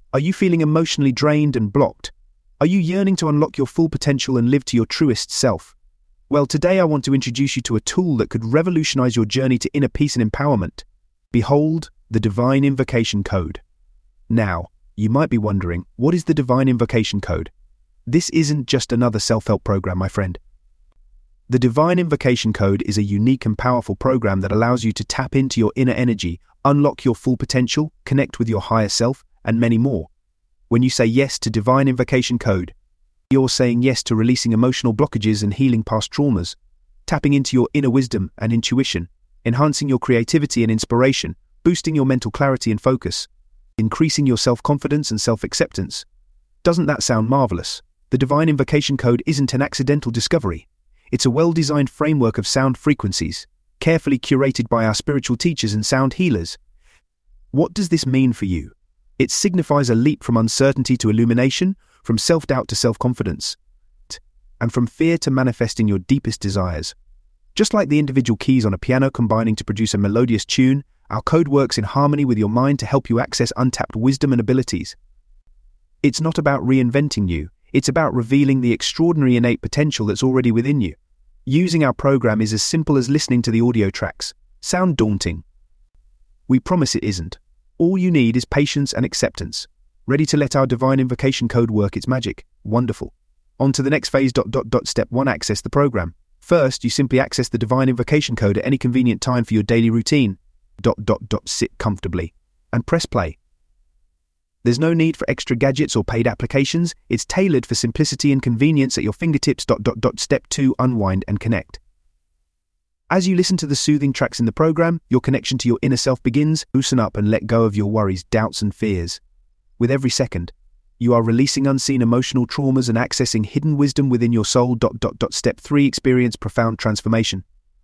Are you feeling emotionally drained and blocked? Are you yearning to unlock your full potential and live to your truest self? Well, today I want to introduce you to a tool that could revolutionize your journey to inner peace and empowerment. Behold, the Divine Invocation Code. Now, you might be wondering, what is the Divine Invocation Code? This isn't just another self-help program, my friend. The Divine Invocation Code is a unique and powerful program that allows you to tap into your inner energy, unlock your full potential, connect with your higher self, and many more. When you say yes to Divine Invocation Code, you're saying yes to releasing emotional blockages and healing past traumas, tapping into your inner wisdom and intuition, enhancing your creativity and inspiration, boosting your mental clarity and focus, increasing your self-confidence and self-acceptance. Doesn't that sound marvelous? The Divine Invocation Code isn't an accidental discovery. It's a well-designed framework of sound frequencies, carefully curated by our spiritual teachers and sound healers. What does this mean for you? It signifies a leap from uncertainty to illumination, from self-doubt to self-confidence, and from fear to manifesting your deepest desires. Just like the individual keys on a piano combining to produce a melodious tune, our code works in harmony with your mind to help you access untapped wisdom and abilities. It's not about reinventing you, it's about revealing the extraordinary innate potential that's already within you. Using our program is as simple as listening to the audio tracks. Sound daunting? We promise it isn't. All you need is patience and acceptance. Ready to let our Divine Invocation Code work its magic? Wonderful. On to the next phase. Step 1. Access the program. First, you simply access the Divine Invocation Code at any convenient time for your daily routine. Sit comfortably and press play. There's no need for extra gadgets or paid applications. It's tailored for simplicity and convenience at your fingertips. Step 2. Unwind and connect. As you listen to the soothing tracks in the program, your connection to your inner self begins. Loosen up and let go of your worries, doubts, and fears. With every second, you are releasing unseen emotional traumas and accessing hidden wisdom within your soul. Step 3. Experience profound transformation.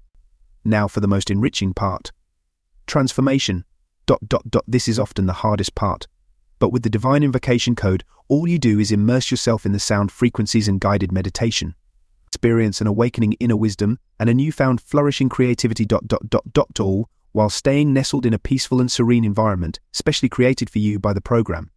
Now for the most enriching part. Transformation. This is often the hardest part. But with the Divine Invocation Code, all you do is immerse yourself in the sound frequencies and guided meditation. Experience an awakening inner wisdom and a newfound flourishing creativity. All while staying nestled in a peaceful and serene environment, specially created for you by the program.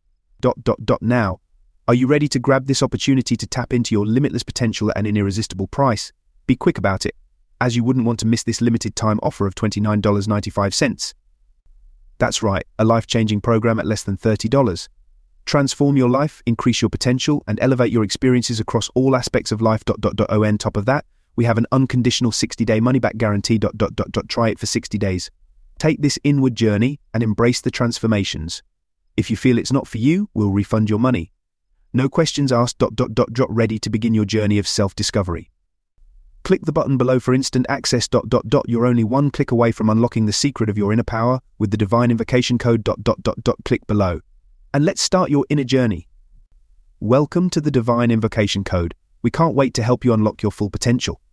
Now, are you ready to grab this opportunity to tap into your limitless potential at an irresistible price? Be quick about it, as you wouldn't want to miss this limited time offer of $29.95. That's right, a life-changing program at less than $30. Transform your life, increase your potential, and elevate your experiences across all aspects of life. On top of that, we have an unconditional 60-day money-back guarantee. Try it for 60 days. Take this inward journey and embrace the transformations. If you feel it's not for you, we'll refund your money. No questions asked. Ready to begin your journey of self-discovery. Click the button below for instant access. You're only one click away from unlocking the secret of your inner power with the Divine Invocation Code. Click below. And let's start your inner journey. Welcome to the Divine Invocation Code. We can't wait to help you unlock your full potential.